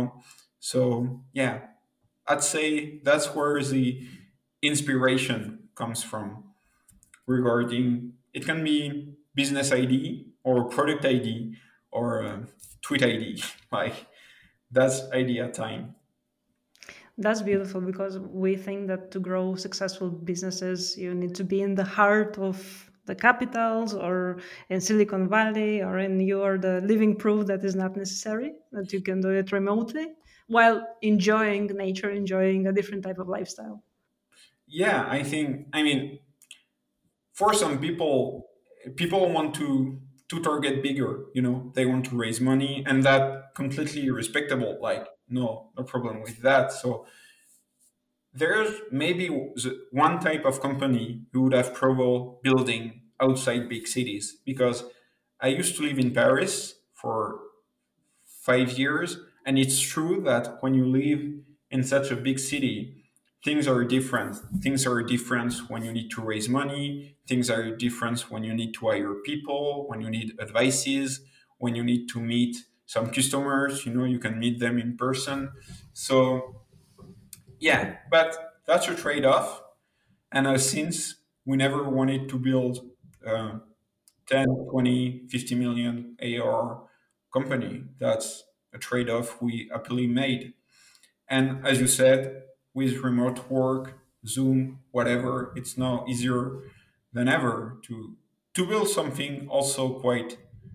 [SPEAKER 2] so yeah, I'd say that's where the inspiration comes from regarding it can be business ID or product ID or tweet ID like that's idea time.
[SPEAKER 1] That's beautiful because we think that to grow successful businesses, you need to be in the heart of the capitals or in Silicon Valley, or in you are the living proof that is not necessary, that you can do it remotely while enjoying nature, enjoying a different type of lifestyle.
[SPEAKER 2] Yeah, I mean, for some people, people want to target bigger. They want to raise money, and that completely respectable. Like, no problem with that. So there's maybe one type of company who would have trouble building outside big cities, because I used to live in Paris for 5 years, and it's true that when you live in such a big city, things are different. Things are different when you need to raise money. Things are different when you need to hire people, when you need advices, when you need to meet some customers. You can meet them in person. So yeah, but that's a trade-off. And since we never wanted to build uh, 10, 20, 50 million AR company, that's a trade-off we happily made. And as you said, with remote work, Zoom, whatever, it's now easier than ever to build something also quite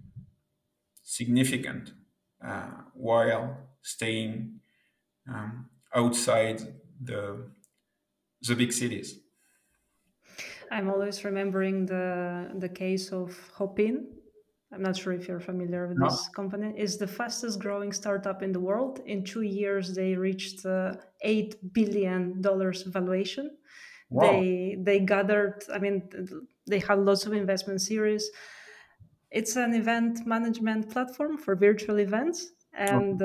[SPEAKER 2] significant while staying outside the big cities.
[SPEAKER 1] I'm always remembering the case of Hopin. I'm not sure if you're familiar with
[SPEAKER 2] No?
[SPEAKER 1] this company. It's the fastest growing startup in the world. In 2 years, they reached $8 billion valuation.
[SPEAKER 2] Wow.
[SPEAKER 1] They gathered. I mean, they had lots of investment series. It's an event management platform for virtual events, and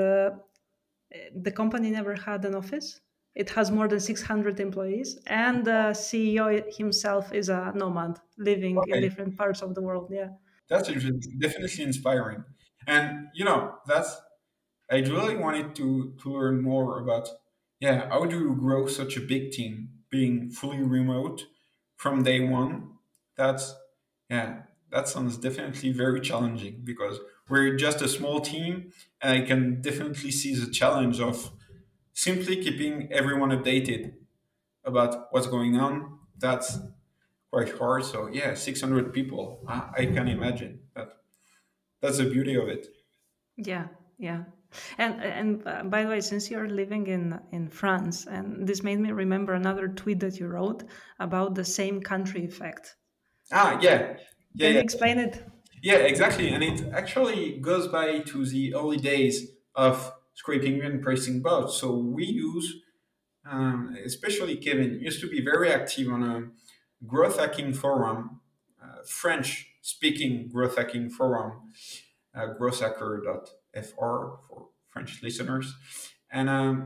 [SPEAKER 1] the company never had an office. It has more than 600 employees, and the CEO himself is a nomad living in
[SPEAKER 2] Okay.
[SPEAKER 1] different parts of the world. Yeah.
[SPEAKER 2] That's definitely inspiring. And that's I really wanted to learn more about, yeah, how do you grow such a big team being fully remote from day one? That's yeah, that sounds definitely very challenging, because we're just a small team, and I can definitely see the challenge of simply keeping everyone updated about what's going on. That's quite hard. So yeah, 600 people. I can imagine. That's the beauty of it.
[SPEAKER 1] Yeah, yeah. And by the way, since you're living in France, and this made me remember another tweet that you wrote about the same country effect.
[SPEAKER 2] Yeah, yeah,
[SPEAKER 1] Can you
[SPEAKER 2] yeah,
[SPEAKER 1] explain it?
[SPEAKER 2] yeah, exactly. And it actually goes by to the early days of scraping and pricing bots. So we use, especially Kevin, used to be very active on a growth hacking forum, French speaking growth hacking forum, growthhacker.fr for French listeners, and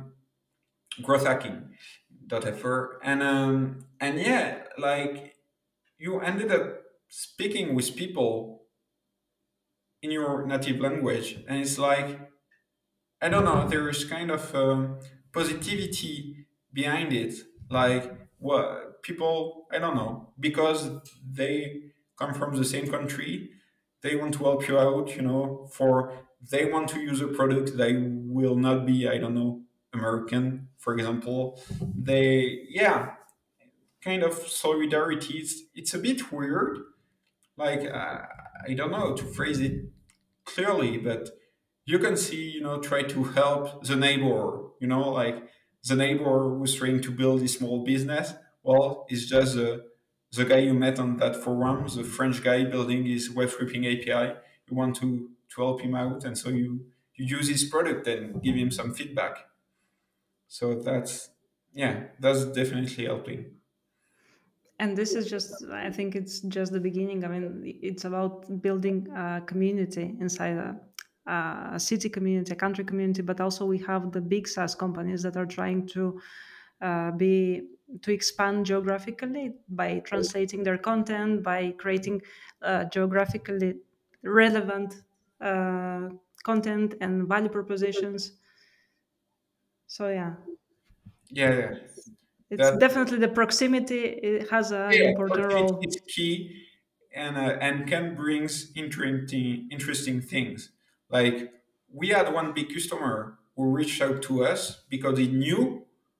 [SPEAKER 2] growthhacking.fr. And yeah, like, you ended up speaking with people in your native language, and it's like, I don't know, there is kind of positivity behind it. Like, what people, I don't know, because they come from the same country, they want to help you out, for they want to use a product that will not be, I don't know, American, for example. Yeah, kind of solidarity. It's a bit weird. Like, I don't know how to phrase it clearly, but you can see, try to help the neighbor, like the neighbor who's trying to build a small business. Well, it's just the guy you met on that forum, the French guy building his web scraping API. You want to help him out, and so you use his product and give him some feedback. So yeah, that's definitely helping.
[SPEAKER 1] And this is just, I think it's just the beginning. I mean, it's about building a community inside a city community, a country community, but also we have the big SaaS companies that are trying to be to expand geographically by translating their content, by creating geographically relevant uh, content and value propositions. So yeah,
[SPEAKER 2] Yeah, yeah.
[SPEAKER 1] it's
[SPEAKER 2] That
[SPEAKER 1] definitely the proximity. It has an
[SPEAKER 2] Yeah,
[SPEAKER 1] important
[SPEAKER 2] proximity
[SPEAKER 1] role.
[SPEAKER 2] is key, and can brings interesting things. Like, we had one big customer who reached out to us because he knew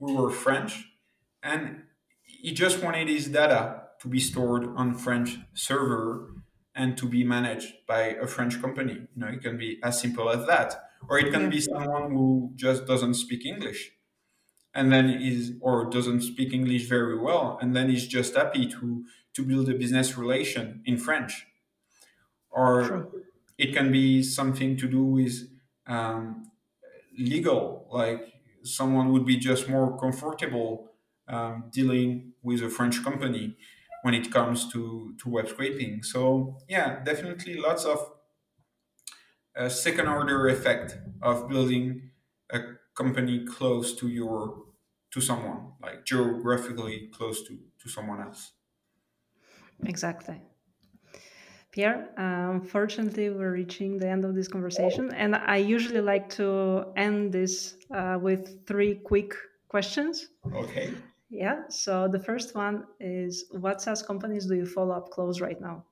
[SPEAKER 2] we were French, and he just wanted his data to be stored on French server and to be managed by a French company. It can be as simple as that, or it can
[SPEAKER 1] Yeah.
[SPEAKER 2] be someone who just doesn't speak English and then is or doesn't speak English very well, and then is just happy to build a business relation in French. Or
[SPEAKER 1] True.
[SPEAKER 2] it can be something to do with um, legal, like someone would be just more comfortable dealing with a French company when it comes to web scraping. So yeah, definitely lots of second order effect of building a company close to someone, like geographically close to someone else.
[SPEAKER 1] Exactly. Pierre, unfortunately, we're reaching the end of this conversation, and I usually like to end this with three quick questions.
[SPEAKER 2] Okay.
[SPEAKER 1] Yeah. So the first one is, what SaaS companies do you follow up close right now?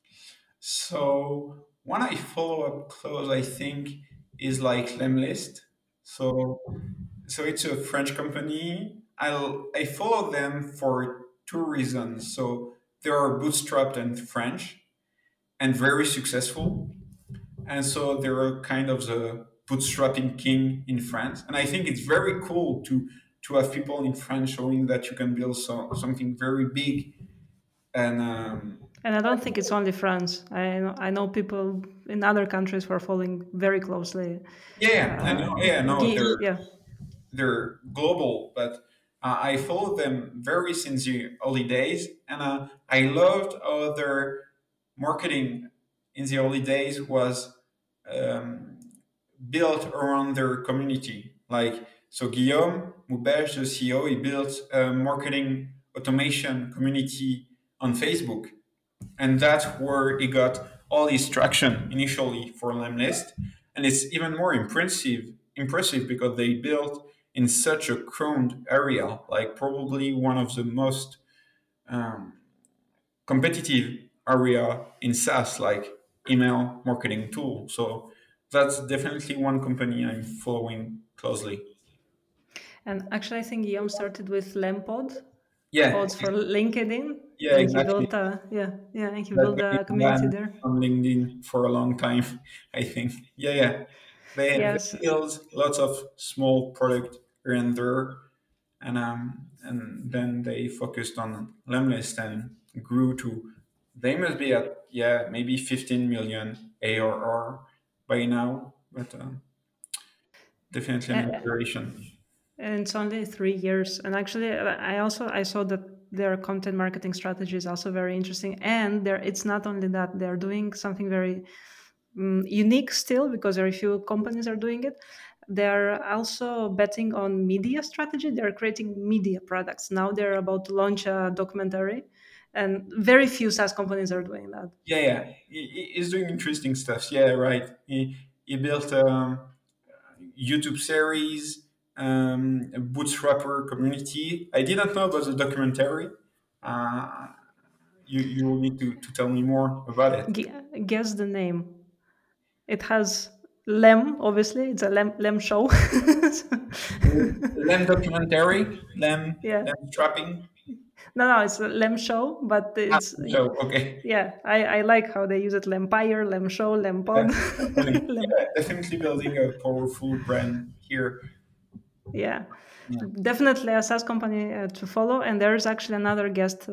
[SPEAKER 2] So one I follow up close, I think, is like Lemlist. So it's a French company. I follow them for two reasons. So they are bootstrapped and French and very successful. And so they're kind of the bootstrapping king in France. And I think it's very cool to have people in France showing that you can build something very big. And
[SPEAKER 1] And I don't think it's only France. I know people in other countries who are following very closely.
[SPEAKER 2] yeah, I
[SPEAKER 1] Uh,
[SPEAKER 2] know, yeah, no,
[SPEAKER 1] yeah.
[SPEAKER 2] they're global, but I followed them very since the early days, and I loved how their marketing in the early days was um, built around their community. Like so, Guillaume Moubesh, the CEO, he built a marketing automation community on Facebook, and that's where he got all his traction initially for Lemlist. And it's even more impressive because they built in such a croned area, like probably one of the most um, competitive area in SaaS, like email marketing tool. So that's definitely one company I'm following closely.
[SPEAKER 1] And actually, I think Guillaume started with Lempod,
[SPEAKER 2] Yeah,
[SPEAKER 1] pods for LinkedIn,
[SPEAKER 2] yeah,
[SPEAKER 1] and he
[SPEAKER 2] exactly.
[SPEAKER 1] built a he
[SPEAKER 2] That
[SPEAKER 1] built
[SPEAKER 2] guy
[SPEAKER 1] a community
[SPEAKER 2] banned
[SPEAKER 1] there.
[SPEAKER 2] on LinkedIn for a long time, I think. Yeah, yeah. They
[SPEAKER 1] Yes.
[SPEAKER 2] build lots of small product here and there, and then they focused on Lemlist and grew to. They must be at maybe 15 million ARR by now, but definitely an
[SPEAKER 1] Uh,
[SPEAKER 2] inspiration.
[SPEAKER 1] and it's only 3 years. And actually, I saw that their content marketing strategy is also very interesting. And it's not only that they're doing something very unique still, because very few companies are doing it. They're also betting on media strategy. They're creating media products now. They're about to launch a documentary, and very few SaaS companies are doing that.
[SPEAKER 2] Yeah, yeah. He's doing interesting stuff. Yeah, right. He built YouTube series, a bootstrapper community. I didn't know about the documentary. Uh, you will need to tell me more about it.
[SPEAKER 1] Guess the name. It has Lem, obviously. It's a Lem show.
[SPEAKER 2] Lamb documentary,
[SPEAKER 1] Yeah.
[SPEAKER 2] lamb trapping.
[SPEAKER 1] No, it's a Lem show, but
[SPEAKER 2] Ah,
[SPEAKER 1] it's
[SPEAKER 2] so okay,
[SPEAKER 1] yeah. I like how they use it. Lempire, Lem show, Lem
[SPEAKER 2] yeah,
[SPEAKER 1] pod.
[SPEAKER 2] funny.
[SPEAKER 1] Lem.
[SPEAKER 2] Yeah, definitely building a powerful brand here.
[SPEAKER 1] Yeah,
[SPEAKER 2] Yeah.
[SPEAKER 1] definitely a SaaS company to follow. And there's actually another guest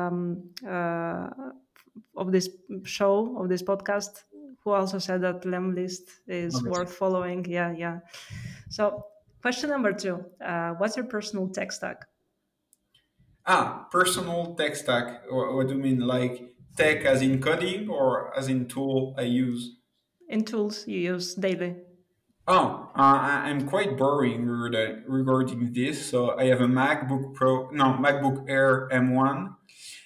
[SPEAKER 1] of this show, of this podcast, who also said that Lemlist is
[SPEAKER 2] Okay.
[SPEAKER 1] worth following. Yeah, yeah. So, question number two: what's your personal tech stack?
[SPEAKER 2] Personal tech stack. What do you mean? Like tech as in coding or as in tool I use?
[SPEAKER 1] In tools you use daily?
[SPEAKER 2] Oh, I'm quite boring regarding this. So I have a MacBook Pro, no, MacBook Air M1.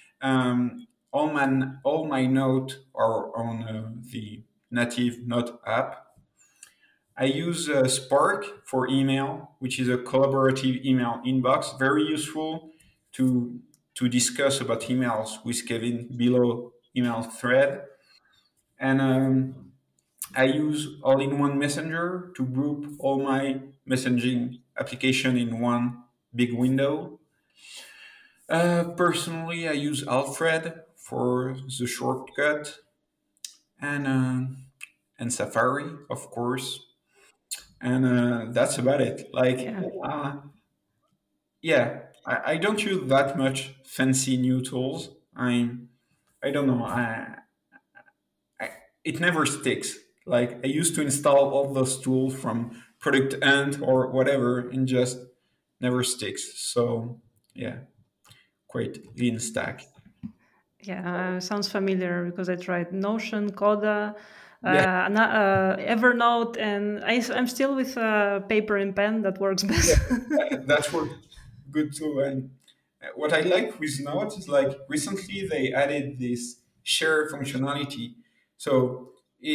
[SPEAKER 2] All my notes are on the native Note app. I use Spark for email, which is a collaborative email inbox, very useful to discuss about emails with Kevin below email thread. And I use all-in-one messenger to group all my messaging application in one. big window. Personally, I use Alfred for the shortcut, and Safari, of course, and that's about it. Like,
[SPEAKER 1] Yeah.
[SPEAKER 2] yeah, I don't use that much fancy new tools. I don't know. I it never sticks. Like I used to install all those tools from Product Hunt or whatever, and just never sticks. So yeah, quite lean stack.
[SPEAKER 1] Yeah, sounds familiar because I tried Notion, Coda,
[SPEAKER 2] Yeah,
[SPEAKER 1] Evernote, and I'm still with paper and pen. That works
[SPEAKER 2] yeah,
[SPEAKER 1] best.
[SPEAKER 2] that's worked good too. And what I like with Note is like recently they added this share functionality, so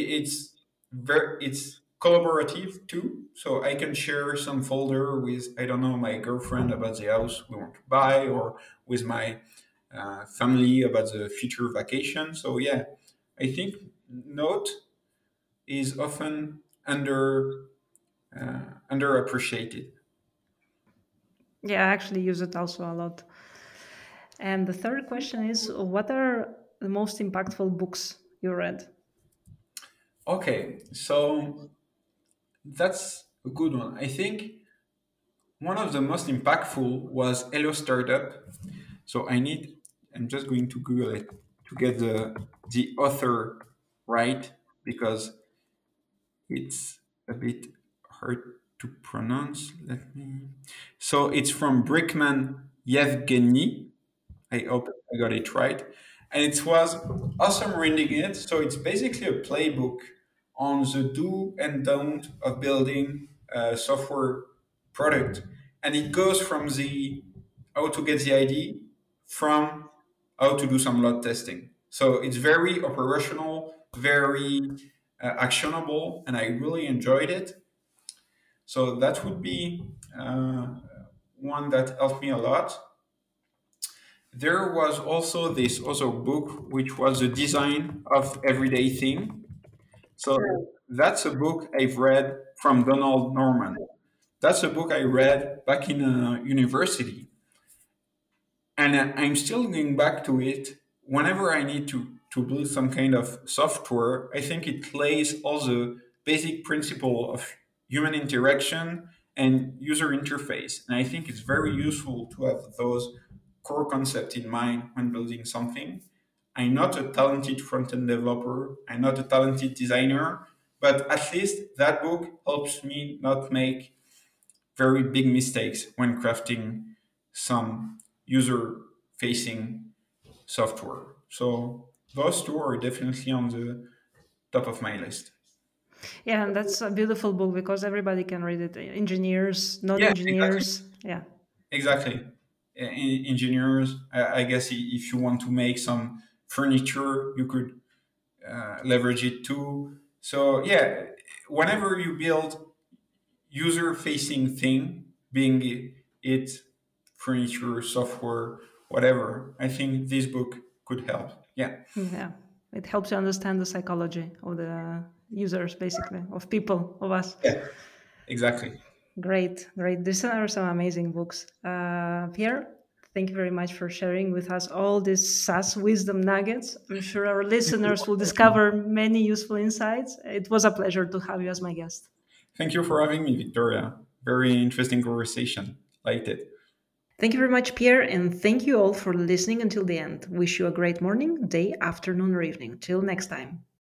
[SPEAKER 2] it's collaborative too. So I can share some folder with, I don't know, my girlfriend about the house we want to buy, or with my family about the future vacation. So yeah, I think Note is often underappreciated.
[SPEAKER 1] Yeah, I actually use it also a lot. And the third question is, what are the most impactful books you read?
[SPEAKER 2] Okay, so that's a good one. I think one of the most impactful was Hello Startup. So I'm just going to Google it to get the author right, because it's a bit hard to pronounce. Let me. So it's from Brickman Yevgeny. I hope I got it right. And it was awesome reading it. So it's basically a playbook on the do and don't of building a software product. And it goes from the how to get the ID, from how to do some load testing. So it's very operational, very actionable, and I really enjoyed it. So that would be one that helped me a lot. There was also this other book, which was the design of everyday thing. So that's a book I've read from Donald Norman. That's a book I read back in university, and I'm still going back to it whenever I need to build some kind of software. I think it lays all the basic principle of human interaction and user interface, and I think it's very useful to have those core concepts in mind when building something. I'm not a talented front-end developer, I'm not a talented designer, but at least that book helps me not make very big mistakes when crafting some user facing software. So those two are definitely on the top of my list.
[SPEAKER 1] Yeah, and that's a beautiful book because everybody can read it. Engineers,
[SPEAKER 2] Yeah, exactly.
[SPEAKER 1] non-engineers. Yeah.
[SPEAKER 2] Exactly. Engineers, I guess if you want to make some furniture, you could leverage it too. So yeah, whenever you build user facing thing, being it furniture, software, whatever, I think this book could help. Yeah.
[SPEAKER 1] Yeah. It helps you understand the psychology of the users, basically, of people, of us.
[SPEAKER 2] Yeah, exactly.
[SPEAKER 1] Great, great. These are some amazing books. Pierre, thank you very much for sharing with us all these SaaS wisdom nuggets. I'm sure our listeners will discover many useful insights. It was a pleasure to have you as my guest.
[SPEAKER 2] Thank you for having me, Victoria. Very interesting conversation. Liked it.
[SPEAKER 1] Thank you very much, Pierre, and thank you all for listening until the end. Wish you a great morning, day, afternoon, or evening. Till next time.